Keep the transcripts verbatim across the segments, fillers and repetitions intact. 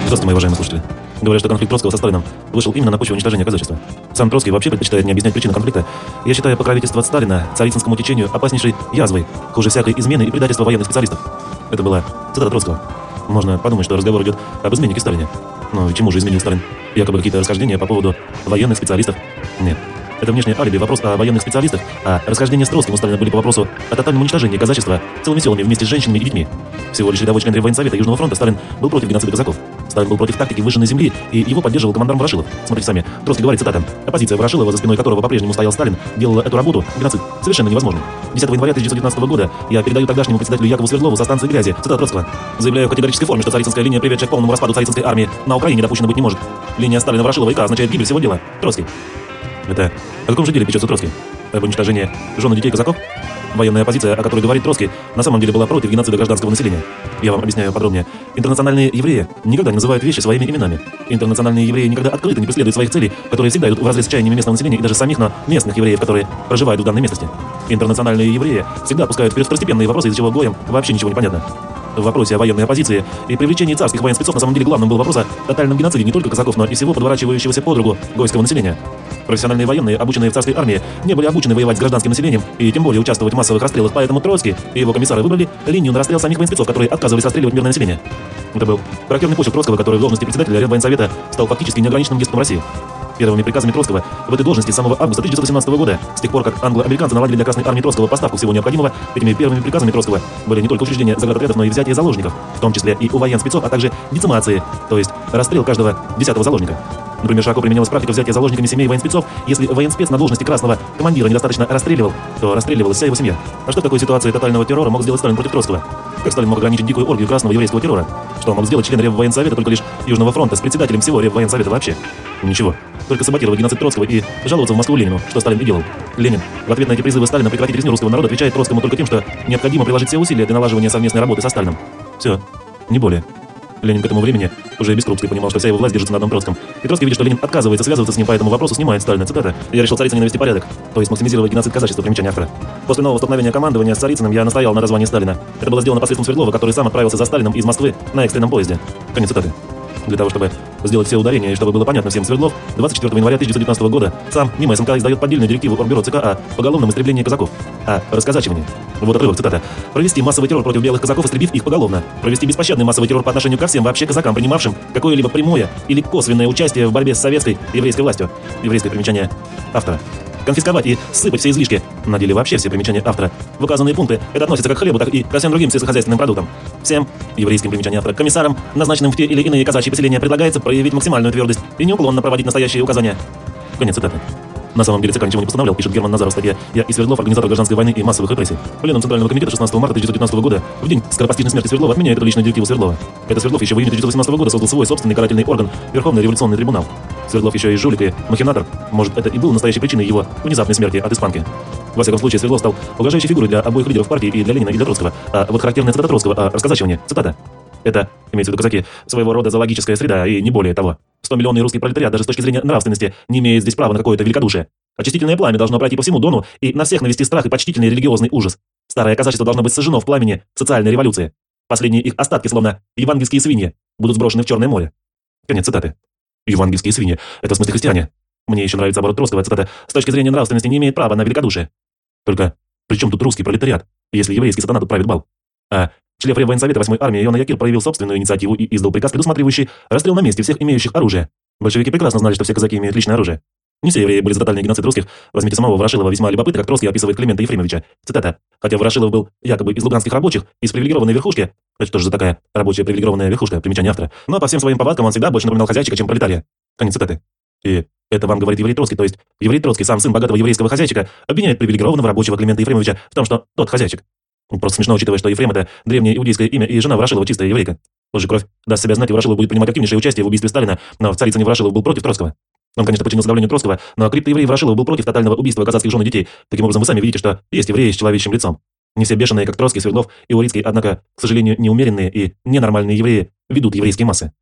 Здравствуйте, мои уважаемые слушатели. Говорят, что конфликт Троцкого со Сталиным вышел именно на почве уничтожения казачества. Сам Троцкий вообще предпочитает не объяснять причины конфликта. Я считаю покровительство Сталина царицынскому течению опаснейшей язвой, хуже всякой измены и предательства военных специалистов. Это была цитата Троцкого. Можно подумать, что разговор идет об изменнике Сталине. Но чему же изменил Сталин? Якобы какие-то расхождения по поводу военных специалистов? Нет. Это внешнее алиби, вопрос о военных специалистах, а расхождения с Троцким у Сталина были по вопросу о тотальном уничтожении казачества целыми селами вместе с женщинами и детьми. Всего лишь рядовой член Реввоенсовета Южного фронта, Сталин был против геноцида казаков. Сталин был против тактики выжженной земли, и его поддерживал командарм Ворошилов. Смотрите сами, Троцкий говорит, цитата: «Оппозиция Ворошилова, за спиной которого по-прежнему стоял Сталин, делала эту работу, геноцид, совершенно невозможным. десятого января тысяча девятьсот девятнадцатого года я передаю тогдашнему председателю Якову Свердлову со станции Грязи, цитата Троцкого: заявляю в категорической форме, что царицынская линия, приведшая к полному распаду царицынской армии, на Украине допущена быть не может. Линия Сталина-Ворошилова и К означает гибель всего дела. Троцкий». Это о каком же деле печется Троцкий? Об уничтожении жен и детей казаков? Военная оппозиция, о которой говорит Троцкий, на самом деле была против геноцида гражданского населения. Я вам объясняю подробнее. Интернациональные евреи никогда не называют вещи своими именами. Интернациональные евреи никогда открыто не преследуют своих целей, которые всегда идут вразрез с чаяниями местного населения и даже самих, но местных евреев, которые проживают в данной местности. Интернациональные евреи всегда опускают вперед второстепенные вопросы, из-за чего гоем вообще ничего не понятно. В вопросе о военной оппозиции и привлечении царских военспецов на самом деле главным был вопрос о тотальном геноциде не только казаков, но и всего подворачивающегося подругу гойского населения. Профессиональные военные, обученные в царской армии, не были обучены воевать с гражданским населением и тем более участвовать в массовых расстрелах, поэтому Троцкий и его комиссары выбрали линию на расстрел самих военспецов, которые отказывались расстреливать мирное население. Это был характерный почерк Троцкого, который в должности председателя Реввоенсовета стал фактически неограниченным деспотом России. Первыми приказами Троцкого в этой должности с самого августа тысяча девятьсот восемнадцатого года, с тех пор, как англо-американцы наладили для Красной армии Троцкого поставку всего необходимого, этими первыми приказами Троцкого были не только учреждение заградотрядов, но и взятие заложников, в том числе и у военспецов, а также децимации, то есть расстрел каждого десятого заложника. Например, широко применялась практика взятия заложниками семей военспецов. Если военспец на должности красного командира недостаточно расстреливал, то расстреливалась вся его семья. А что в такой ситуации тотального террора мог сделать Сталин против Троцкого? Как Сталин мог ограничить дикую оргию красного еврейского террора? Что мог сделать член Реввоенсовета только лишь Южного фронта с председателем всего Реввоенсовета вообще? Ничего. Только саботировать геноцид Троцкого и жаловаться в Москву Ленину, что Сталин и делал. Ленин в ответ на эти призывы Сталина прекратить резню русского народа отвечает Троцкому только тем, что необходимо приложить все усилия для налаживания совместной работы со Сталином. Все. Не более. Ленин к этому времени уже без Крупской понимал, что вся его власть держится на одном Троцком. И Троцкий видит, что Ленин отказывается связываться с ним по этому вопросу, снимает Сталина. Цитата: «Я решил Царицыне навести порядок, то есть максимизировать геноцид казачества», примечание автора. После нового столкновения командования с Царицыным я настоял на названии Сталина. Это было сделано посредством Свердлова, который сам отправился за Сталином из Москвы на экстренном поезде. Конец цитаты. Для того, чтобы сделать все ударения и чтобы было понятно всем, Свердлов двадцать четвёртого января тысяча девятьсот девятнадцатого года сам мимо СМК издает поддельную директиву Оргбюро ЦК о поголовном истреблении казаков, о расказачивании. Вот отрывок, цитата: «Провести массовый террор против белых казаков, истребив их поголовно. Провести беспощадный массовый террор по отношению ко всем вообще казакам, принимавшим какое-либо прямое или косвенное участие в борьбе с советской и еврейской властью». Еврейское примечание автора. «Конфисковать и сыпать все излишки». На деле вообще все примечания автора. В указанные пункты это относится как к хлебу, так и ко всем другим сельскохозяйственным продуктам. Всем, еврейским примечанием автора, комиссарам, назначенным в те или иные казачьи поселения, предлагается проявить максимальную твердость и неуклонно проводить настоящие указания. Конец цитаты. На самом деле ЦК ничего не постановлял, пишет Герман Назаров в статье «Я и Свердлов, организатор гражданской войны и массовых репрессий». Пленум Центрального комитета шестнадцатого марта тысяча девятьсот девятнадцатого года, в день скоропостижной смерти Свердлова, отменяет эту личную директиву Свердлова. Это Свердлов еще в июне тысяча девятьсот восемнадцатого года создал свой собственный карательный орган – Верховный революционный трибунал. Свердлов еще и жулик и махинатор. Может, это и был настоящей причиной его внезапной смерти от испанки. Во всяком случае, Свердлов стал угрожающей фигурой для обоих лидеров партии, и для Ленина, и для Троцкого. А вот характерная цитата Троцкого о расказачивании. Цитата: «Это, имеется в виду казаки, своего рода зоологическая среда, и не более того. Стомиллионный русский пролетариат даже с точки зрения нравственности не имеет здесь права на какое-то великодушие. Очистительное пламя должно пройти по всему Дону и на всех навести страх и почтительный религиозный ужас. Старое казачество должно быть сожжено в пламени социальной революции. Последние их остатки, словно евангельские свиньи, будут сброшены в Черное море». Конец цитаты. Евангельские свиньи – это в смысле христиане. Мне еще нравится оборот Троцкого, цитата: «С точки зрения нравственности не имеет права на великодушие». Только при чем тут русский пролетариат, если еврейский сатана тут правит бал? А член Реввоенсовета восьмой армии Иоанн Якир проявил собственную инициативу и издал приказ, предусматривающий расстрел на месте всех имеющих оружие. Большевики прекрасно знали, что все казаки имеют личное оружие. Не все евреи были за тотальный геноцид русских. Возьмите самого Ворошилова, весьма любопытно, как Троцкий описывает Климента Ефремовича. Цитата: «Хотя Ворошилов был якобы из луганских рабочих, из привилегированной верхушки». Это что же за такая рабочая привилегированная верхушка, примечание автора. Но по всем своим повадкам он всегда больше напоминал хозяйчика, чем пролетария. Конец цитаты. И это вам говорит еврей Троцкий, то есть еврей Троцкий, сам сын богатого еврейского хозяйчика, обвиняет привилегированного рабочего Климента Ефремовича в том, что тот хозяйчик. Просто смешно, учитывая, что Ефрем – это древнее иудейское имя, и жена Ворошилова чистая еврейка. Позже кровь даст себя знать, и Ворошилов будет принимать активнейшее участие в убийстве Сталина, но в Царицыне Ворошилов был против Троцкого. Он, конечно, подчинился давлению Троцкого, но криптоеврей Ворошилов был против тотального убийства казацких жен и детей. Таким образом, вы сами видите, что есть евреи с человеческим лицом. Не все бешеные, как Троцкий, Свердлов и Урицкий, однако, к сожалению, неумеренные и ненормальные евреи ведут еврейские массы.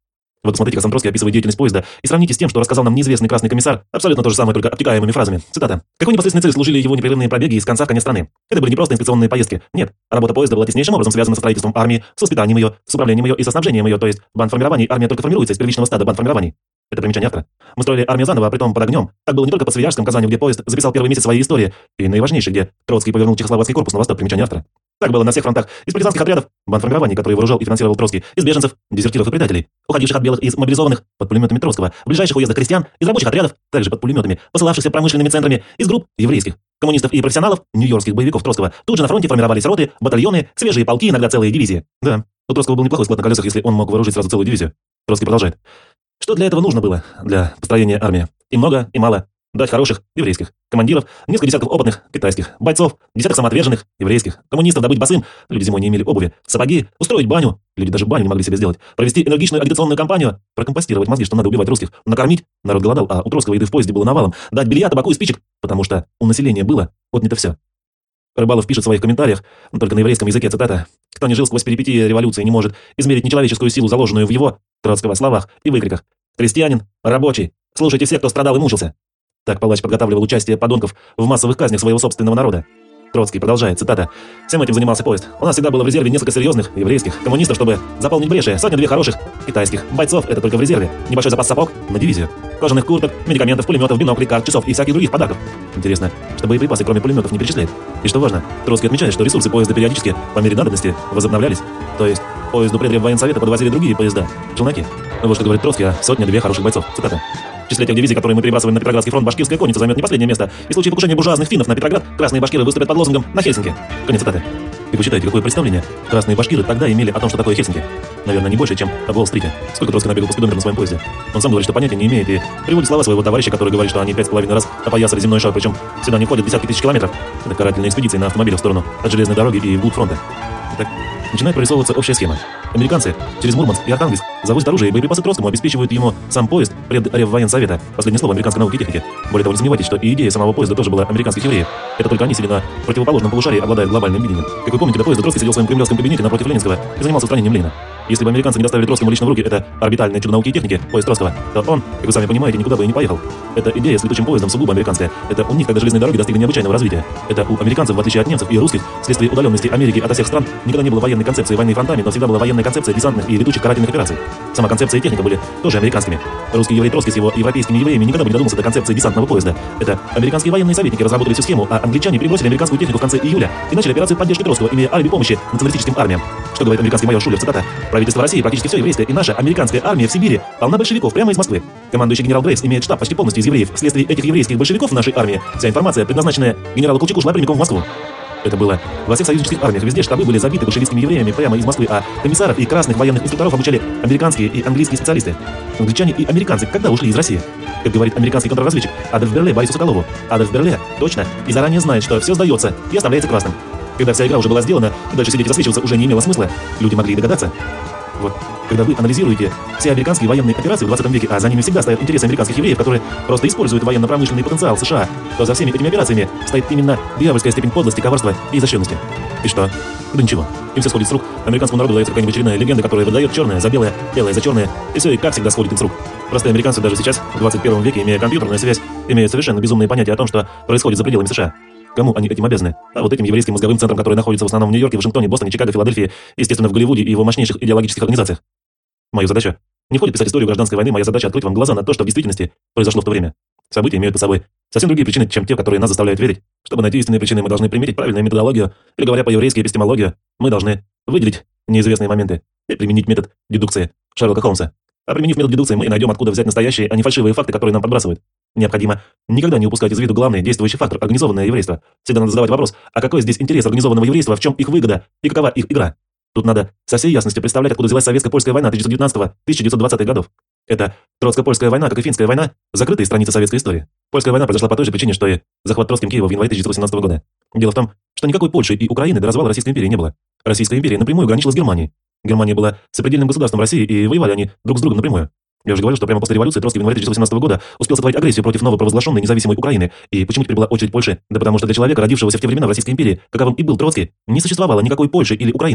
Вот посмотрите, как сам Троцкий описывает деятельность поезда, и сравните с тем, что рассказал нам неизвестный красный комиссар. Абсолютно то же самое, только обтекаемыми фразами. Цитата. Какой непосредственной цели служили его непрерывные пробеги из конца в конец страны? Это были не просто инспекционные поездки. Нет, работа поезда была теснейшим образом связана со строительством армии, с воспитанием ее, с управлением ее и со снабжением ее, то есть в бандформировании армия только формируется из первичного стада бандформирований. Это примечание автора. Мы строили армию заново, притом под огнем. Так было не только под Свияжском, Казанью, где поезд записал первый месяц своей истории, и наиважнейший, где Троцкий повернул Чехословацкий корпус на восток, примечание автора. Так было на всех фронтах, из партизанских отрядов, бандформирований, которые вооружал и финансировал Троцкий, из беженцев, дезертиров и предателей, уходивших от белых и из мобилизованных под пулеметами Троцкого, в ближайших уездах крестьян, из рабочих отрядов, также под пулеметами, посылавшихся промышленными центрами, из групп еврейских, коммунистов и профессионалов, нью-йоркских боевиков Троцкого. Тут же на фронте формировались роты, батальоны, свежие полки, иногда целые дивизии. Да, у Троцкого был неплохой склад на колесах, если он мог вооружить сразу целую дивизию. Троцкий продолжает. Что для этого нужно было, для построения армии? И много, и мало. Дать хороших еврейских командиров, несколько десятков опытных китайских бойцов, десяток самоотверженных еврейских коммунистов, добыть басым, люди зимой не имели обуви, сапоги, устроить баню, люди даже баню не могли себе сделать, провести энергичную агитационную кампанию, прокомпостировать мозги, что надо убивать русских, накормить, народ голодал, а у Троцкого еды в поезде было навалом, дать белья, табаку и спичек, потому что у населения было отнято все. Рыбалов пишет в своих комментариях, только на еврейском языке, цитата, «Кто не жил сквозь перипетии революции, не может измерить нечеловеческую силу, заложенную в его, Троцкого, словах и выкриках. Крестьянин, рабочий, слушайте всех, кто страдал и мучился». Так палач подготавливал участие подонков в массовых казнях своего собственного народа. Троцкий продолжает, цитата, «Всем этим занимался поезд. У нас всегда было в резерве несколько серьезных еврейских коммунистов, чтобы заполнить бреши, сотни-две хороших китайских бойцов, это только в резерве, небольшой запас сапог на дивизию, кожаных курток, медикаментов, пулеметов, биноклей, карт, часов и всяких других подарков». Интересно, что боеприпасы кроме пулеметов не перечисляет. И что важно, Троцкий отмечает, что ресурсы поезда периодически, по мере надобности, возобновлялись. То есть, поезду предреввоенсовета подвозили другие поезда, челноки. Вот что говорит Троцкий о сотне-две хороших бойцов, цитата. В числе тех дивизий, которые мы перебрасываем на Петроградский фронт, башкирская конница займет не последнее место. И в случае покушения буржуазных финнов на Петроград, красные башкиры выступят под лозунгом «На Хельсинки». Конец цитаты. Как вы считаете, какое представление красные башкиры тогда имели о том, что такое Хельсинки? Наверное, не больше, чем об Уолл-стрите. Сколько Троцкий набегал по спидометру на своем поезде? Он сам говорит, что понятия не имеет, и приводит слова своего товарища, который говорит, что они пять с половиной раз опоясали земной шар, причем сюда не входят десятки тысяч километров. Это карательные экспедиции на автомобилях в сторону от железной дороги и вглубь фронта. Итак, начинает прорисовываться общая схема. Американцы через Мурманск и Архангельск завозят оружие и боеприпасы Троцкому, обеспечивают ему сам поезд предреввоенсовета. Последнее слово американской науки и техники. Более того, не сомневайтесь, что и идея самого поезда тоже была американских евреев. Это только они сидели на противоположном полушарии, обладают глобальным видением. Как вы помните, до поезда Троцкий сидел в своем кремлевском кабинете напротив Ленинского и занимался устранением Ленина. Если бы американцы не доставили Троцкому лично в руки это орбитальное чудо науки и техники, поезд Троцкого, то он, как вы сами понимаете, никуда бы и не поехал. Эта идея с летучим поездом сугубо американская. Это у них, когда железные дороги достигли необычайного развития. Это у американцев, в отличие от немцев и русских, вследствие удаленности Америки ото всех стран, никогда не было военной концепции войны фронтами, но всегда была военная концепция десантных и летучих карательных операций. Сама концепция и техника были тоже американскими. Русский еврей Троцкий с его европейскими евреями никогда бы не додумался до концепции десантного поезда. Это американские военные советники разработали всю схему, а англичане перебросили американскую технику в конце июля и начали операцию поддержки Троцкого, имея алиби помощи националистическим армиям. Что говорит американский майор Шулер, цитата, «Правительство России практически все еврейское, и наша американская армия в Сибири полна большевиков прямо из Москвы. Командующий генерал Грейвс имеет штаб почти полностью из евреев. Вследствие этих еврейских большевиков в нашей армии вся информация, предназначенная генералу Колчаку, шла прямиком в Москву». Это было во всех союзнических армиях. Везде штабы были забиты большевистскими евреями прямо из Москвы, а комиссаров и красных военных инструкторов обучали американские и английские специалисты. Англичане и американцы когда ушли из России? Как говорит американский контрразведчик Адольф Берле Борису Соколову. Адольф Берле точно и заранее знает, что все сдается и оставляется красным. Когда вся игра уже была сделана, и дальше сидеть и засвечиваться уже не имело смысла, люди могли и догадаться. Вот, когда вы анализируете все американские военные операции в двадцатом веке, а за ними всегда стоят интересы американских евреев, которые просто используют военно-промышленный потенциал США, то за всеми этими операциями стоит именно дьявольская степень подлости, коварства и изощренности. И что? Да ничего. Им все сходит с рук. Американскому народу дается какая-нибудь очередная легенда, которая выдает черное за белое, белое за черное, и все и как всегда сходит им с рук. Простые американцы даже сейчас, в двадцать первом веке, имея компьютерную связь, имеют совершенно безумные понятия о том, что происходит за пределами США. Кому они этим обязаны? А вот этим еврейским мозговым центрам, которые находятся в основном в Нью-Йорке, Вашингтоне, Бостоне, Чикаго, Филадельфии, естественно, в Голливуде и его мощнейших идеологических организациях. Моя задача не входит писать историю гражданской войны, моя задача открыть вам глаза на то, что в действительности произошло в то время. События имеют под собой совсем другие причины, чем те, которые нас заставляют верить. Чтобы найти истинные причины, мы должны применить правильную методологию, или, говоря по-еврейски, эпистемологию, мы должны выделить неизвестные моменты и применить метод дедукции Шерлока Холмса. А применив метод дедукции, мы найдем, откуда взять настоящие, а не фальшивые факты, которые нам подбрасывают. Необходимо никогда не упускать из виду главный действующий фактор – организованное еврейство. Всегда надо задавать вопрос, а какой здесь интерес организованного еврейства, в чем их выгода и какова их игра? Тут надо со всей ясностью представлять, откуда взялась советско-польская война тысяча девятьсот девятнадцатого — тысяча девятьсот двадцатых годов. Это троцко-польская война, как и финская война, закрытые страницы советской истории. Польская война произошла по той же причине, что и захват Троцким Киева в январе тысяча девятьсот восемнадцатого года. Дело в том, что никакой Польши и Украины до развала Российской империи не было. Российская империя напрямую граничила с Германией. Германия была сопредельным государством России, и воевали они друг с другом напрямую. Я уже говорил, что прямо после революции Троцкий в январе тысяча девятьсот восемнадцатого года успел сотворить агрессию против новопровозглашенной независимой Украины. И почему теперь была очередь Польши? Да потому что для человека, родившегося в те времена в Российской империи, каковым и был Троцкий, не существовало никакой Польши или Украины.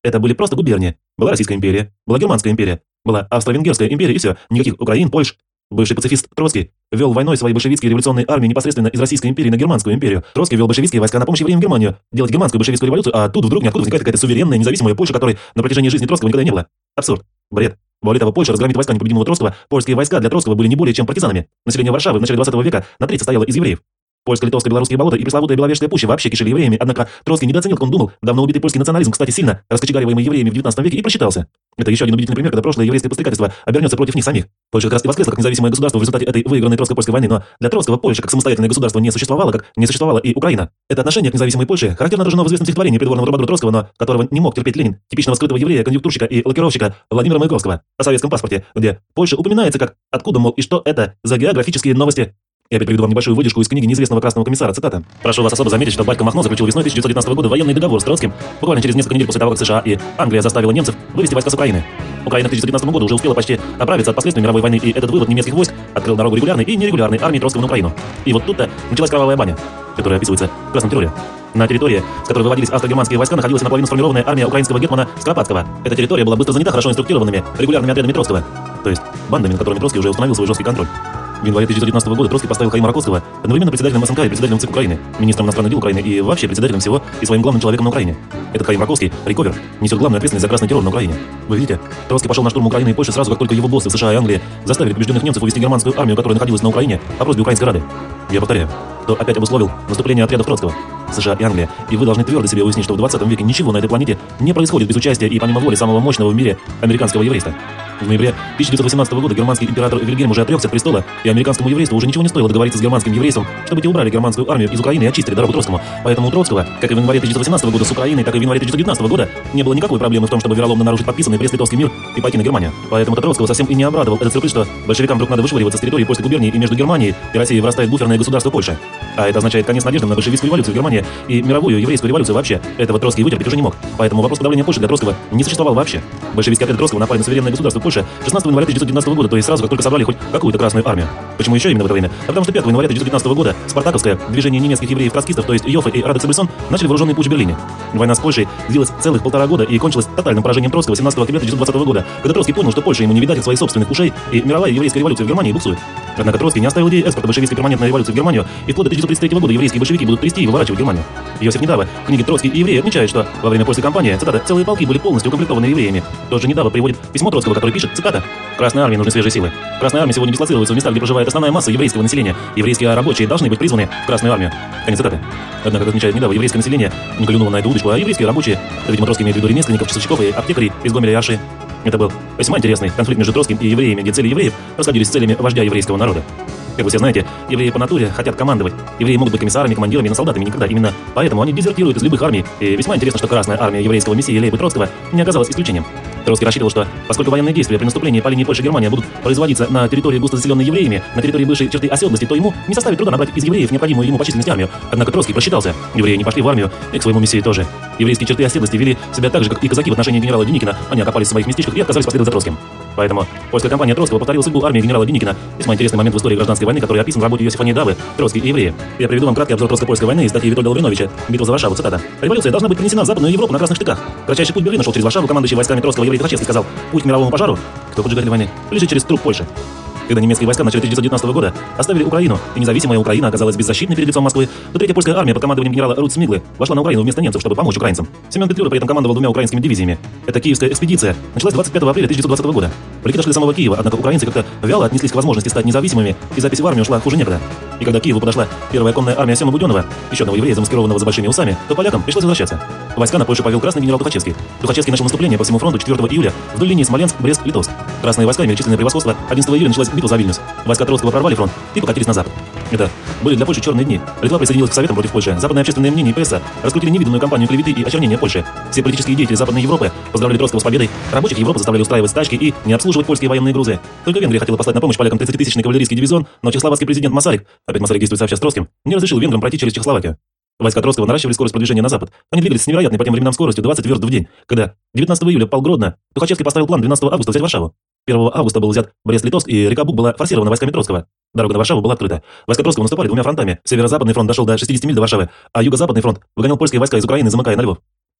Это были просто губернии. Была Российская империя, была Германская империя, была Австро-Венгерская империя и все, никаких Украин, Польш. Бывший пацифист Троцкий вел войной свои большевистские революционные армии непосредственно из Российской империи на Германскую империю. Троцкий вел большевистские войска на помощь евреям в Германию, делать германскую большевистскую революцию, а тут вдруг ниоткуда возникает какая-то суверенная, независимая Польша, которой на протяжении жизни Троцкого никогда не было. Абсурд. Бред. Более того, Польша разгромит войска непобедимого Троцкого. Польские войска для Троцкого были не более чем партизанами. Население Варшавы в начале двадцатого века на треть состояло из евреев. Польско-литовско-белорусские болота и пресловутая Беловежская пуща вообще кишели евреями, однако Троцкий недооценил, как он думал. Давно убитый польский национализм, кстати, сильно раскочегариваемый евреями в девятнадцатом веке, и просчитался. Это еще один убедительный пример, когда прошлое еврейское подстрекательство обернется против них самих. Польша как раз и воскресла как независимое государство в результате этой выигранной Троцко-польской войны, но для Троцкого Польша как самостоятельное государство не существовало, как не существовала и Украина. Это отношение к независимой Польше характерно отражено в известном стихотворении придворного Роберта Троцкого, но которого не мог терпеть Ленин, типичного скрытого еврея, конъюнктурщика и лакировщика Владимира Маяковского, о советском паспорте, где Польша упоминается как «откуда, мол, и что это за географические новости». Я опять приведу вам небольшую выдержку из книги неизвестного красного комиссара, цитата. «Прошу вас особо заметить, что батька Махно заключил весной тысяча девятьсот девятнадцатого года военный договор с Троцким буквально через несколько недель после того, как США и Англия заставила немцев вывести войска с Украины. Украина к тысяча девятьсот девятнадцатому году уже успела почти оправиться от последствий мировой войны, и этот вывод немецких войск открыл дорогу регулярной и нерегулярной армии Троцкого на Украину. И вот тут-то началась кровавая баня, которая описывается в «Красном терроре». На территории, с которой выводились австро-германские войска, находилась наполовину сформированная армия украинского гетмана Скоропадского. Эта территория была быстро занята хорошо инструктированными регулярными отрядами Троцкого, то есть бандами, над которыми Троцкий уже установил свой жесткий контроль. В январе тысяча девятьсот девятнадцатого года Троцкий поставил Хаима Раковского одновременно председателем СНК и председателем ЦИК Украины, министром иностранных дел Украины и вообще председателем всего и своим главным человеком на Украине. Этот Хаим Раковский, Рековер, несет главную ответственность за красный террор на Украине. Вы видите, Троцкий пошел на штурм Украины и Польши сразу, как только его боссы в США и Англии заставили побежденных немцев увести германскую армию, которая находилась на Украине, по просьбе Украинской Рады. Я повторяю, кто опять обусловил наступление отрядов Троцкого, США и Англия, и вы должны твердо себе уяснить, что в двадцатом веке ничего на этой планете не происходит без участия и помимо воли самого мощного в мире американского еврейства. В ноябре тысяча девятьсот восемнадцатого года германский император Вильгельм уже отрекся от престола, и американскому еврейству уже ничего не стоило договориться с германским еврейством, чтобы те убрали германскую армию из Украины и очистили дорогу Троцкому. Поэтому у Троцкого, как и в январе тысяча девятьсот восемнадцатого года с Украиной, так и в январе тысяча девятьсот девятнадцатого года, не было никакой проблемы в том, чтобы вероломно нарушить подписанный Брест-Литовский мир и пойти на Германию. Поэтому Троцкого совсем и не обрадовал этот сюрприз, что большевикам вдруг надо вышвыриваться с территории польской губернии, и между Германией и Россией вырастает буферное государство Польша. А это означает конец надежды на большевистскую революцию в Германии и мировую еврейскую революцию вообще. Этого Троцкий вытерпеть уже не мог. Поэтому вопрос подавления Польши для Троцкого не существовал вообще. Большевистские отряды Троцкого напали на суверенное государство Польши шестнадцатого января тысяча девятьсот девятнадцатого года, то есть сразу, как только собрали хоть какую-то красную армию. Почему еще именно в это время? А потому что пятого января тысяча девятьсот девятнадцатого года спартаковское движение немецких евреев-троцкистов, то есть Йоффе и Радек Сабельсон, начали вооруженный путч в Берлине. Война с Польшей длилась целых полтора года и кончилась тотальным поражением Троцкого семнадцатого октября тысяча девятьсот двадцатого года, когда Троцкий понял, что Польша ему не видать от своих собственных ушей, и мировая еврейская революция в Германии буксует. Однако Троцкий не оставил идеи экспорта большевистской перманентной революции в Германию, и вплоть до тысяча девятьсот тридцать третьего года еврейские большевики будут трясти и выворачивать Германию. Иосиф Недава в книге «Троцкий и евреи» отмечает, что во время польской кампании, цитата, целые полки были полностью укомплектованы евреями. Тот же Недава приводит письмо Троцкого, который пишет, цитата, «Красной армии нужны свежие силы. Красная армия сегодня дислоцируется в местах, где проживает основная масса еврейского населения. Еврейские рабочие должны быть призваны в Красную армию». Конец цитаты. Однако, как отмечает Недава, еврейское население не клюнуло на эту удочку, а еврейские рабочие, видимо, Троцкий имеет в виду ремесленников, часовщиков и аптекарей из Гомеля и Арши. Это был весьма интересный конфликт между Троцким и евреями, где цели евреев расходились с целями вождя еврейского народа. Как вы все знаете, евреи по натуре хотят командовать. Евреи могут быть комиссарами, командирами, но солдатами никогда. Именно поэтому они дезертируют из любых армий. И весьма интересно, что Красная армия еврейского мессии Лейбы Троцкого не оказалась исключением. Троцкий рассчитывал, что поскольку военные действия при наступлении по линии Польша-Германия будут производиться на территории, густо заселенной евреями, на территории бывшей черты оседлости, то ему не составит труда набрать из евреев необходимую ему по численности армию. Однако Троцкий просчитался. Евреи не пошли в армию и к своему мессии тоже. Еврейские черты оседлости вели себя так же, как и казаки в отношении генерала Деникина. Они окопались в своих местечках и отказались последовать за Троцким. Поэтому польская кампания Троцкого повторила судьбу армии генерала Деникина. Весьма интересный момент в истории гражданской войны, который описан в работе Иосифа Недавы «Троцкий и евреи». Я приведу вам краткий обзор троцко-польской войны из статьи Витольда Лавриновича «Битва за Варшаву», цитата. «Революция должна быть принесена в Западную Европу на красных штыках. Кратчайший путь Берлина шел через Варшаву, командующий войсками Троцкого еврей Тухачевский сказал: путь к мировому пожару, кто поджигатель войны, лежит через труп Польши». Когда немецкие войска в начале тысяча девятьсот девятнадцатого года оставили Украину, и независимая Украина оказалась беззащитной перед лицом Москвы, то третья польская армия под командованием генерала Рут Смиглы вошла на Украину вместо немцев, чтобы помочь украинцам. Семен Петлюра при этом командовал двумя украинскими дивизиями. Эта киевская экспедиция началась двадцать пятого апреля тысяча девятьсот двадцатого года. Полки дошли до самого Киева, однако украинцы как-то вяло отнеслись к возможности стать независимыми, и запись в армию шла хуже некогда. И когда к Киеву подошла первая конная армия Сёмы Будённого, еще одного еврея, замаскированного за большими усами, то полякам пришлось возвращаться. Войска на Польшу повел красный генерал Тухачевский. Тухачевский начал наступление по всему фронту четвёртого июля вдоль линии Смоленск-Брест-Литовск. Красные войска имели численное превосходство. одиннадцатого июля началась битва за Вильнюс. Войска Троцкого прорвали фронт и покатились на запад. Это были для Польши черные дни. Литва присоединилась к Советам против Польши. Западное общественное мнение и пресса раскрутили невиданную кампанию клеветы и очернения Польши. Все политические деятели Западной Европы поздравляли Троцкого с победой. Рабочих Европы заставляли устраивать стачки и не обслуживать польские военные грузы. Только Венгрия хотела послать на помощь полякам тридцатитысячный кавалерийский дивизион, но чехословацкий президент Масарик, опять Масарик действует сообща с Троцким, не разрешил венграм пройти через Чехословакию. Войска Троцкого наращивали скорость продвижения на запад. Они двигались с невероятной по тем временам скоростью двадцать верст в день. Когда девятнадцатого июля пал Гродно, Тухачевский поставил план двенадцатого августа взять Варшаву. первого августа был взят Брест-Литовск, и река Буг была форсирована войсками Троцкого. Дорога на Варшаву была открыта. Войска Троцкого наступали двумя фронтами. Северо-западный фронт дошел до шестидесяти миль до Варшавы, а юго-западный фронт выгонял польские войска из Украины, замыкая на Львов.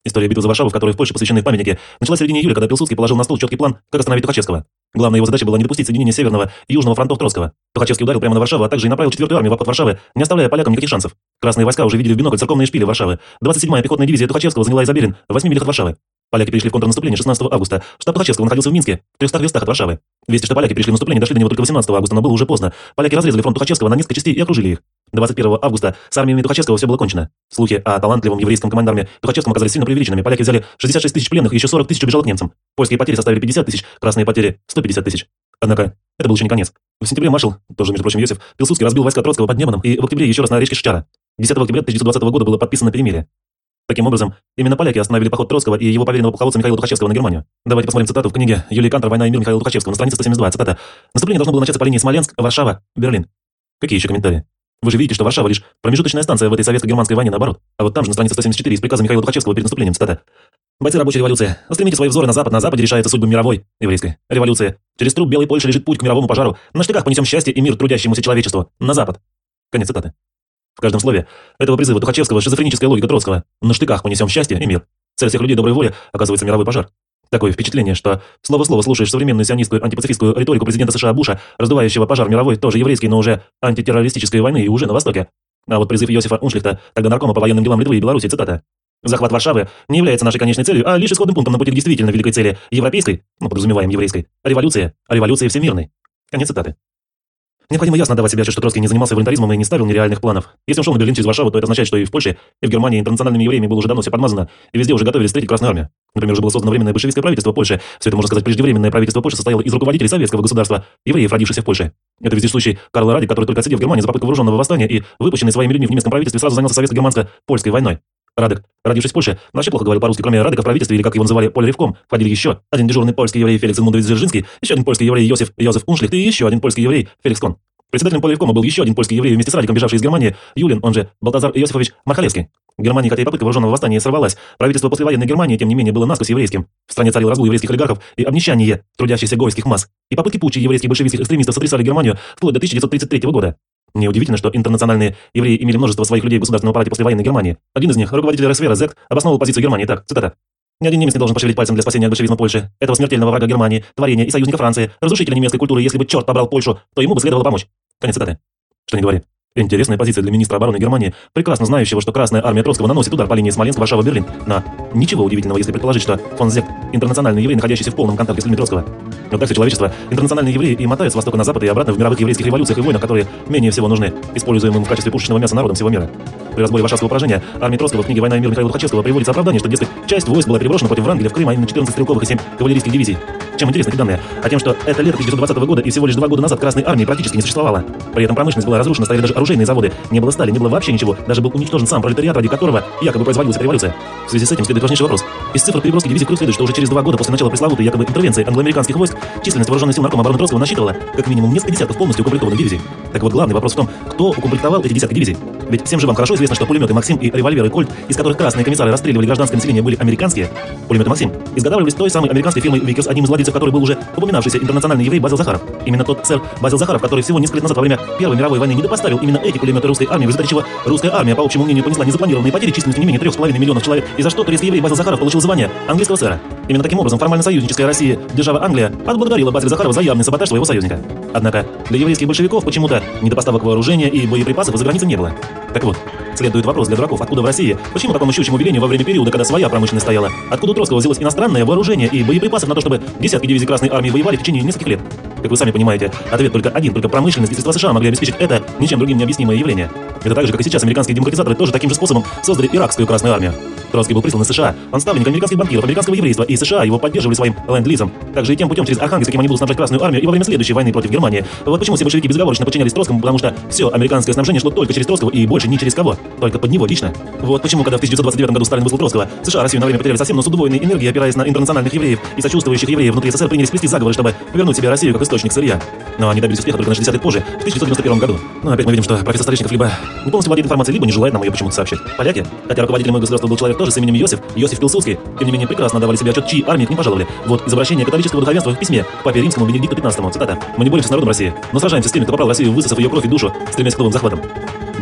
История битвы за Варшаву, в которой в Польше посвящены памятники, началась в середине июля, когда Пилсудский положил на стол четкий план, как остановить Тухачевского. Главная его задача была не допустить соединения Северного и Южного фронтов Троцкого. Тухачевский ударил прямо на Варшаву, а также и направил четвертую армию в обход Варшавы, не оставляя полякам никаких шансов. Красные войска уже видели в бинокль церковные шпили Варшавы. двадцать седьмая пехотная дивизия Тухачевского заняла Изобелин в восьми милях от Варшавы. Поляки перешли в контрнаступление шестнадцатого августа. Штаб Тухачевского находился в Минске, в трехстах верстах от Варшавы. Вести, что поляки перешли в наступление, дошли до него только восемнадцатого августа, но было уже поздно. Поляки разрезали фронт Тухачевского на несколько частей и окружили их. двадцать первого августа с армиями Тухачевского все было кончено. Слухи о талантливом еврейском командарме Тухачевском оказались сильно преувеличенными. Поляки взяли шестьдесят шесть тысяч пленных и еще сорок тысяч убежало к немцам. Польские потери составили пятьдесят тысяч, красные потери сто пятьдесят тысяч. Однако это был еще не конец. В сентябре маршал, тоже, между прочим, Йосиф Пилсудский разбил войска Троцкого под Неманом и в октябре еще раз на речке Шчара. десятого октября тысяча девятьсот двадцатого года было подписано перемирие. Таким образом, именно поляки остановили поход Троцкого и его поверенного полководца Михаила Тухачевского на Германию. Давайте посмотрим цитату в книге Юлии Кантор «Война и мир» Михаила Тухачевского на странице сто семьдесят два. Цитата. «Наступление должно было начаться по линии Смоленск, Варшава, Берлин». Какие еще комментарии? Вы же видите, что Варшава лишь промежуточная станция в этой советско-германской войне, наоборот. А вот там же на странице сто семьдесят четыре из приказа Михаила Тухачевского перед наступлением. Цитата. «Бойцы рабочей революции, устремите свои взоры на запад, на западе решается судьба мировой, еврейской, революции. Через труп белой Польши лежит путь к мировому пожару. На штыках понесем счастье и мир трудящемуся человечеству. На запад». Конец цитаты. В каждом слове этого призыва Тухачевского шизофреническая логика Троцкого. На штыках понесем счастье и мир. Цель всех людей доброй воли оказывается мировой пожар. Такое впечатление, что слово в слово слушаешь современную сионистскую антипацифистскую риторику президента США Буша, раздувающего пожар мировой, тоже еврейский, но уже антитеррористической войны и уже на Востоке. А вот призыв Иосифа Уншлихта, тогда наркома по военным делам Литвы и Беларуси, цитата. «Захват Варшавы не является нашей конечной целью, а лишь исходным пунктом на пути к действительно великой цели европейской, ну, подразумеваем еврейской, революции, революции всемирной». Конец цитаты. Необходимо ясно давать себе отчет, что Троцкий не занимался волонтаризмом и не ставил нереальных планов. Если он шел на Берлин через Варшаву, то это означает, что и в Польше, и в Германии интернациональными евреями было уже давно все подмазано, и везде уже готовились встретить Красную армию. Например, уже было создано временное большевистское правительство Польши. Все это, можно сказать, преждевременное правительство Польши состояло из руководителей советского государства, евреев, родившихся в Польше. Это вездесущий Карл Радик, который только отсидел в Германии за попытку вооруженного восстания и выпущенный своими людьми в немецком правительстве, сразу занялся советско-германско-польской войной. Радек, родившись в Польше, вообще плохо говорил по-русски. Кроме Радека в правительстве, или как его называли, Поляревком, входили еще один дежурный польский еврей Феликс Эдмундович Дзержинский, еще один польский еврей Йосиф Йозеф Уншлихт и еще один польский еврей Феликс Кон. Председателем Поляревкома был еще один польский еврей вместе с Радиком, бежавший из Германии, Юлин, он же Балтазар Иосифович Мархалевский. В Германии, хотя и попытка вооруженного восстания сорвалась, правительство послевоенной Германии, тем не менее, было насквозь еврейским. В стране царил разгул еврейских олигархов и обнищание трудящихся гойских масс. И попытки путча еврейских большевистских экстремистов сотрясали Германию вплоть до тысяча девятьсот тридцать третьего года. Неудивительно, что интернациональные евреи имели множество своих людей в государственном аппарате послевоенной Германии. Один из них, руководитель Ресвера Зект, обосновал позицию Германии так, цитата. «Ни один немец не должен пошевелить пальцем для спасения от большевизма Польши, этого смертельного врага Германии, творения и союзника Франции, разрушителя немецкой культуры. Если бы черт побрал Польшу, то ему бы следовало помочь». Конец цитаты. Что ни говори. Интересная позиция для министра обороны Германии, прекрасно знающего, что Красная армия Троцкого наносит удар по линии Смоленск, Варшава, Берлин. Но ничего удивительного, если предположить, что фон Зект – интернациональный еврей, находящийся в полном контакте с людьми Троцкого. Но так все человечество, интернациональные евреи и мотают с востока на запад и обратно в мировых еврейских революциях и войнах, которые менее всего нужны, используемым в качестве пушечного мяса народом всего мира. При разборе Варшавского поражения армии Троцкого в книге «Война и мир» Михаила Тухачевского приводится оправдание, что, дескать, часть войск была переброшена против Врангеля в Крым, а именно четырнадцать стрелковых и семь кавалерийских дивизий. Чем интересны эти данные? А тем, что это лето тысяча девятьсот двадцатого года и всего лишь два года назад Красной армии практически не существовало. При этом промышленность была разрушена, стояли даже оружейные заводы, не было стали, не было вообще ничего, даже был уничтожен сам пролетариат, ради которого якобы производилась эта революция. В связи с этим следует важнейший вопрос. Из цифр переброски дивизий Крым следует, что уже через два года после начала пресловутой якобы интервенции англоамериканских войск численность вооруженных сил наркома обороны Троцкого насчитывала как минимум несколько десятков полностью укомплектованных дивизий. Так вот, главный вопрос в том, кто укомплектовал эти десятки дивизий. Ведь всем же вам хорошо известно, что пулеметы Максим и револьверы Кольт, из которых красные комиссары расстреливали гражданское население, были американские. Пулеметы Максим изготавливались той самой американской фирмой Викерс, одним из владельцев которой был уже упоминавшийся интернациональный еврей Базил Захаров. Именно тот сэр Базил Захаров, который всего несколько лет назад во время Первой мировой войны не допоставил именно эти пулеметы русской армии, в результате чего русская армия, по общему мнению, понесла незапланированные потери численностью не менее трех с половиной миллионов человек, и за что турецкий еврей Базил Захаров получил звание английского сэра. Именно таким образом формально союзническая Россия, держава Англия, отблагодарила Базиля Захарова за явный саботаж своего союзника. Однако для еврейских большевиков почему-то недопоставок вооружения и боеприпасов за границей не было. Так вот, следует вопрос для дураков, откуда в России, почему такому щучьему велению во время периода, когда своя промышленность стояла, откуда у Троцкого взялось иностранное вооружение и боеприпасов на то, чтобы десятки дивизий Красной армии воевали в течение нескольких лет? Как вы сами понимаете, ответ только один, только промышленность и средства США могли обеспечить это ничем другим необъяснимое явление. Это так же, как и сейчас американские демократизаторы тоже таким же способом создали иракскую Красную армию. Троцкий был прислан из США, он ставленник американских банкиров, американского еврейства, и США его поддерживали своим ленд-лизом. Также и тем путем через Архангельск, каким они будут снабжать Красную армию и во время следующей войны против Германии. Вот почему все большевики безоговорочно подчинялись Троцкому, потому что все американское снабжение шло только через Троцкого и больше ни через кого, только под него лично. Вот почему, когда в тысяча девятьсот двадцать девятом году Сталин выслал Троцкого, США Россию на время потеряли совсем, но с удвоенной энергией, опираясь на интернациональных евреев и сочувствующих евреев внутри СССР, принялись плести заговоры, чтобы вернуть себе Россию как источник сырья. Но они добились успеха только на шестьдесят лет позже, в тысяча девятьсот девяносто первом году. Но опять мы видим, что профессор Столешников либо не полностью владеет информацией, либо не желает нам ее почему-то сообщить. Поляки, хотя руководителем их государства был человек тоже с именем Йосиф, Йосиф Пилсудский, тем не менее прекрасно давали себе отчет, чьи армии к ним пожаловали. Вот из обращения католического духовенства в письме к папе римскому Бенедикту пятнадцатому, цитата: «Мы не боремся с народом России, но сражаемся с теми, кто попал в Россию, высосав ее кровь и душу, стремясь к новым захватам».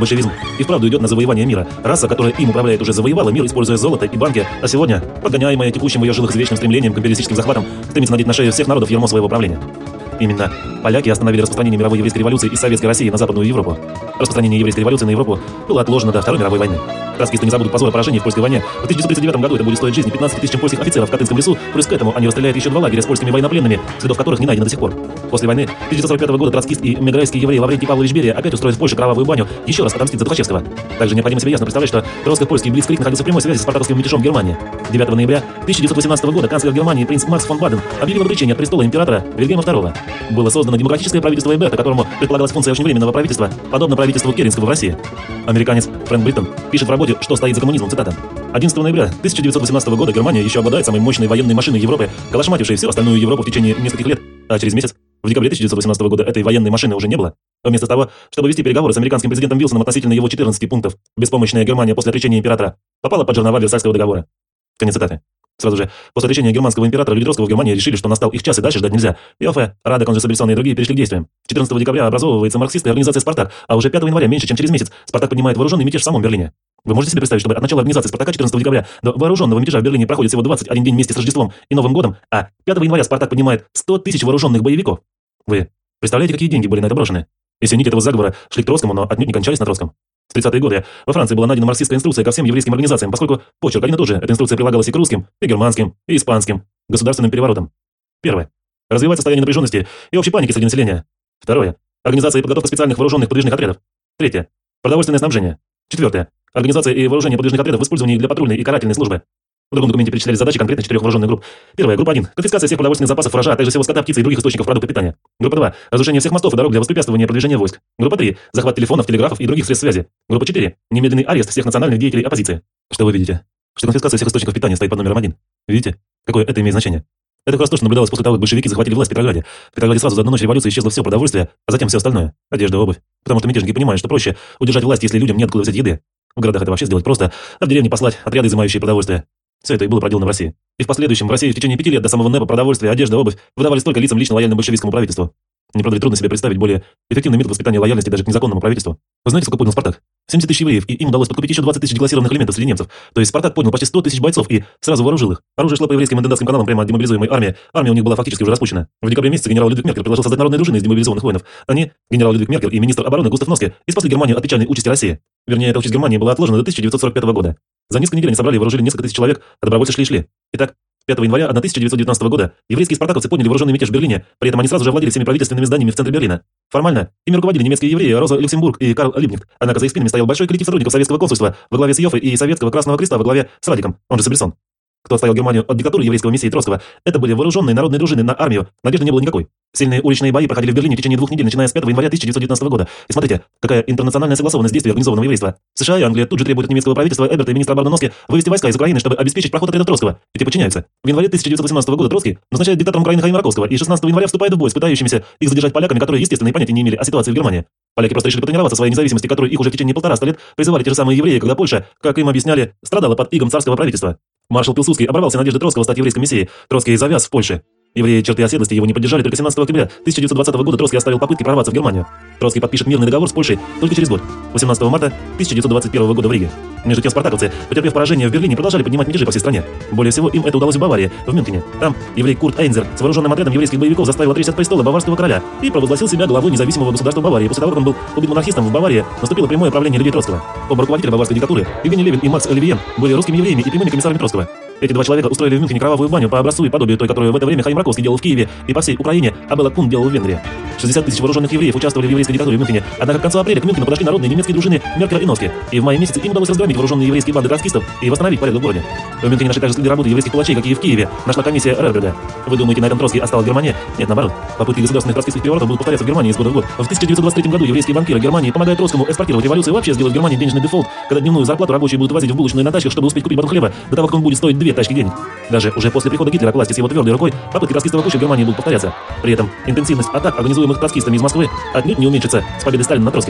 большевизм и вправду идет на завоевание мира. Раса, которая им управляет, уже завоевала мир, используя золото и банки, а сегодня, подгоняемая текущим в ее жилах извечным стремлением к империалистическим захватам, стремится надеть на шею всех народов ярмо своего правления. Именно поляки остановили распространение мировой еврейской революции из Советской России на Западную Европу. Распространение еврейской революции на Европу было отложено до Второй мировой войны. Троцкисты не забудут позора поражения в польской войне. В тысяча девятьсот тридцать девятом году это будет стоить жизни пятнадцати тысячам польских офицеров в Катынском лесу, плюс к этому они расстреляют еще два лагеря с польскими военнопленными, следов которых не найдено до сих пор. После войны тысяча девятьсот сорок пятого года троцкист и мегрейский еврей Лаврентий Павлович Берия опять устроит в Польше кровавую баню, еще раз отомстит за Тухачевского. Также необходимо себе ясно представлять, что троцко-польский блицкриг находился в прямой связи с спартаковским мятежом в Германии. девятого ноября тысяча девятьсот восемнадцатого года канцлер Германии принц Макс фон Баден объявил об отречении от престола императора Вильгельма второго. Было создано демократическое правительство Эберта, которому предполагалась функция очень временного правительства, подобно правительству Керенского в России. Американец Фрэнк Бриттон пишет в работе, что стоит за коммунизмом, цитата. одиннадцатого ноября тысяча девятьсот восемнадцатого года Германия еще обладает самой мощной военной машиной Европы, калашматившей всю остальную Европу в течение нескольких лет, а через месяц, в декабре тысяча девятьсот восемнадцатого года, этой военной машины уже не было. Вместо того, чтобы вести переговоры с американским президентом Вилсоном относительно его четырнадцати пунктов, беспомощная Германия после отречения императора попала под жернова Версальского договора. Конец цитаты. Сразу же после отречения германского императора люди Троцкого в Германии решили, что настал их час и дальше ждать нельзя. Иоффе, Радек, он же Собельсон и другие перешли к действиям. четырнадцатого декабря образовывается марксистская организация «Спартак», а уже пятого января, меньше чем через месяц, «Спартак» поднимает вооруженный мятеж в самом Берлине. Вы можете себе представить, чтобы от начала организации «Спартака» четырнадцатого декабря до вооруженного мятежа в Берлине проходит всего двадцать один день вместе с Рождеством и Новым годом, а пятого января «Спартак» поднимает сто тысяч вооруженных боевиков? Вы представляете, какие деньги были на это брошены? И все нити этого заговора шли к Троцкому, но отнюдь не кончались на Троцком. В тридцатые годы во Франции была найдена марксистская инструкция ко всем еврейским организациям, поскольку почерк один и тот же. Эта инструкция прилагалась и к русским, и германским, и испанским государственным переворотам. Первое. Развивать состояние напряженности и общей паники среди населения. Второе. Организация и подготовка специальных вооруженных подвижных отрядов. Третье. Продовольственное снабжение. Четвертое. Организация и вооружение подвижных отрядов в использовании для патрульной и карательной службы. В другом документе перечислялись задачи конкретно четырех вооруженных групп. Первая. Группа один. Конфискация всех продовольственных запасов врожа, а также всего скота, птицы и других источников продуктов питания. Группа два. Разрушение всех мостов и дорог для воспрепятствования продвижения войск. Группа три. Захват телефонов, телеграфов и других средств связи. Группа четыре. Немедленный арест всех национальных деятелей оппозиции. Что вы видите? Что конфискация всех источников питания стоит под номером один. Видите? Какое это имеет значение? Это как раз то, что наблюдалось после того, как большевики захватили власть в Петрограде. В Петрограде сразу за одну ночь революции исчезло все продовольствие, а затем все остальное. Одежда, обувь. Потому что мятежники понимают, что проще удержать власть, если людям неоткуда взять еды. В городах это вообще сделать просто, а в деревне послать отряды, изымающие продовольствие. Все это и было проделано в России. И в последующем в России в течение пяти лет до самого НЭПа продовольствие, одежда, обувь выдавались только лицам лично лояльным большевистскому правительству. Не правда ли трудно себе представить более эффективный метод воспитания лояльности даже к незаконному правительству? Вы знаете, сколько поднял «Спартак»? семьдесят тысяч евреев, и им удалось подкупить еще двадцать тысяч деклассированных элементов среди немцев. То есть «Спартак» поднял почти сто тысяч бойцов и сразу вооружил их. Оружие шло по еврейским и донбасским каналам прямо от демобилизуемой армии. Армия у них была фактически уже распущена. В декабре месяце генерал Людвиг Меркель предложил создать народные дружины из демобилизованных воинов. Они, генерал Людвиг Меркель и министр обороны Густав Носке, и спасли Германию от печальной участи России. Вернее, эта участь Германии была отложена до тысяча девятьсот сорок пятого года. За несколько недель они собрали и вооружили несколько тысяч человек, а добровольцы шли и шли. Итак, пятого января тысяча девятьсот девятнадцатого года еврейские спартаковцы подняли вооруженный мятеж в Берлине, при этом они сразу же овладели всеми правительственными зданиями в центре Берлина. Формально ими руководили немецкие евреи Роза Люксембург и Карл Либкнехт, однако за их спинами стоял большой коллектив сотрудников советского консульства во главе с Йоффе и Советского Красного Креста во главе с Радиком, он же Собельсон. Кто отстоял Германию от диктатуры еврейского мессии Троцкого, это были вооруженные народные дружины на армию, надежды не было никакой. Сильные уличные бои проходили в Берлине в течение двух недель, начиная с пятого января тысяча девятьсот девятнадцатого года. И смотрите, какая интернациональная согласованность действий организованного еврейства. США и Англия тут же требуют от немецкого правительства Эберта и министра обороны Носке вывести войска из Украины, чтобы обеспечить проход отряда Троцкого. И те подчиняются. В январе тысяча девятьсот восемнадцатого года Троцкий назначает диктатором Украины Хаима Раковского и шестнадцатого января вступает в бой с пытающимися их задержать поляками, которые, естественно, и понятия не имели о ситуации в Германии. Поляки просто решили потренироваться своей независимости, которую их уже в течение полтора ста лет призывали те же самые евреи, когда Польша, как им объясняли, страдала под игом царского правительства. Маршал Пилсудский оборвал все надежды Троцкого стать еврейским мессией. Троцкий завяз в Польше. Евреи черты оседлости его не поддержали, только семнадцатого октября тысяча девятьсот двадцатого года Троцкий оставил попытки прорваться в Германию. Троцкий подпишет мирный договор с Польшей только через год, восемнадцатого марта тысяча девятьсот двадцать первого года в Риге. Между тем спартаковцы, потерпев поражение в Берлине, продолжали поднимать мятежи по всей стране. Более всего им это удалось в Баварии, в Мюнхене. Там еврей Курт Эйнзер с вооруженным отрядом еврейских боевиков заставил отречься от престола баварского короля и провозгласил себя главой независимого государства Баварии. После того, как он был убит монархистом в Баварии, наступило прямое правление людей Троцкого. Оба руководителя баварской диктатуры, Евгений Левин и Макс Оливье, были русскими евреями и прямыми комиссарами Троцкого. Эти два человека устроили в Мюнхене кровавую баню по образцу и подобию той, которую в это время Хаим Раковский делал в Киеве и по всей Украине, а Белла Кун делал в Венгрии. шестьдесят тысяч вооруженных евреев участвовали в еврейской диктатуре в Мюнхене, однако к концу апреля к Мюнхену подошли народные немецкие дружины Меркеля и Носке, и в мае месяце им удалось разгромить вооруженные еврейские банды троцкистов и восстановить порядок в городе. В Мюнхене нашли также следы работы еврейских палачей, как и в Киеве, нашла комиссия Рерберга. Вы думаете, на этом Троцкий остался в Германии? Нет, наоборот. Попытки государственных троцкистских переворотов будут повторяться в Германии из года в год. В тысяча девятьсот двадцать третьем году еврейские банкиры Германии помогают Троцкому экспортировать революцию и вообще сделать в Германии денежный дефолт, когда дневную зарплату рабочие будут возить в булочную на тачках, чтобы успеть купить батон хлеба до того, как он будет стоить две тачки денег. Даже уже после прихода Гитлера к власти с его твердой рукой попытки троцкистского путча в Германии будут повторяться. При этом интенсивность атак, организуемых троцкистами из Москвы, отнюдь не уменьшится с победой Сталина над Троцким.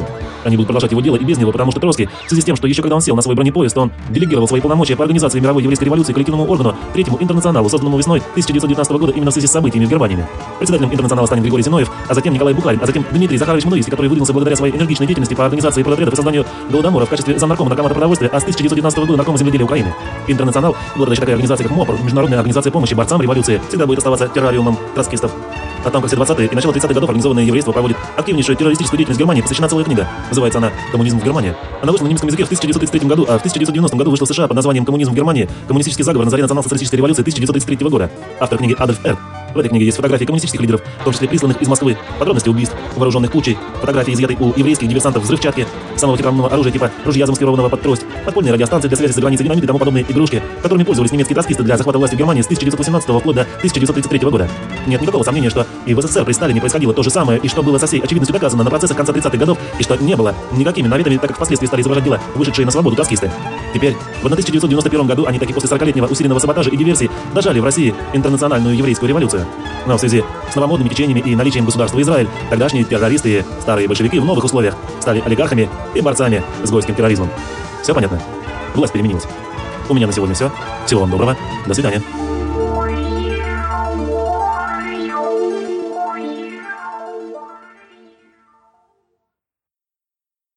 Они будут продолжать его дело и без него, потому что Троцкий, в связи с тем, что еще когда он сел на свой бронепоезд, он делегировал свои полномочия по организации мировой еврейской революции коллективному органу, Третьему интернационалу, созданному весной тысяча девятьсот девятнадцатого года именно в связи с событиями в Германии. Председателем интернационала станет Григорий Зиновьев, а затем Николай Бухарин, а затем Дмитрий Захарович Мнуицкий, который выдвинулся благодаря своей энергичной деятельности по организации продотрядов и созданию Голодомора в качестве замнаркома наркомата продовольствия, а с тысяча девятьсот девятнадцатого года наркома земледелия Украины. Интернационал, благодаря такая организация, как МОПР, Международная организация помощи борцам революции, всегда будет оставаться террариумом троцкистов. А там, как все двадцатые и начало тридцатых годов организованное еврейство проводит активнейшую террористическую деятельность в Германии, посвящена целая книга. Называется она «Коммунизм в Германии». Она вышла на немецком языке в тысяча девятьсот тридцать третьем году, а в тысяча девятьсот девяностом году вышла в США под названием «Коммунизм в Германии. Коммунистический заговор на заре национал-социалистической революции тысяча девятьсот тридцать третьего года». Автор книги Адольф Эрб. В этой книге есть фотографии коммунистических лидеров, в том числе присланных из Москвы, подробности убийств, вооруженных кучей, фотографии, изъятые у еврейских диверсантов, взрывчатки, самого тиранного оружия типа ружья, замаскированного под трость, подпольные радиостанции для связи за границей, динамит и тому подобные игрушки, которыми пользовались немецкие троцкисты для захвата власти в Германии с тысяча девятьсот восемнадцатого вплоть до тысяча девятьсот тридцать третьего года. Нет никакого сомнения, что и в СССР при Сталине происходило то же самое, и что было со всей очевидностью доказано на процессах конца тридцатых годов, и что не было никакими наведами, так как впоследствии стали изображать дела, вышедшие на свободу троцкисты. Теперь, в тысяча девятьсот девяносто первом году они таки после сорокалетнего усиленного саботажа и диверсий дожали в России интернациональную еврейскую революцию. Но в связи с новомодными течениями и наличием государства Израиль, тогдашние террористы и старые большевики в новых условиях стали олигархами и борцами с гойским терроризмом. Все понятно? Власть переменилась. У меня на сегодня все. Всего вам доброго. До свидания.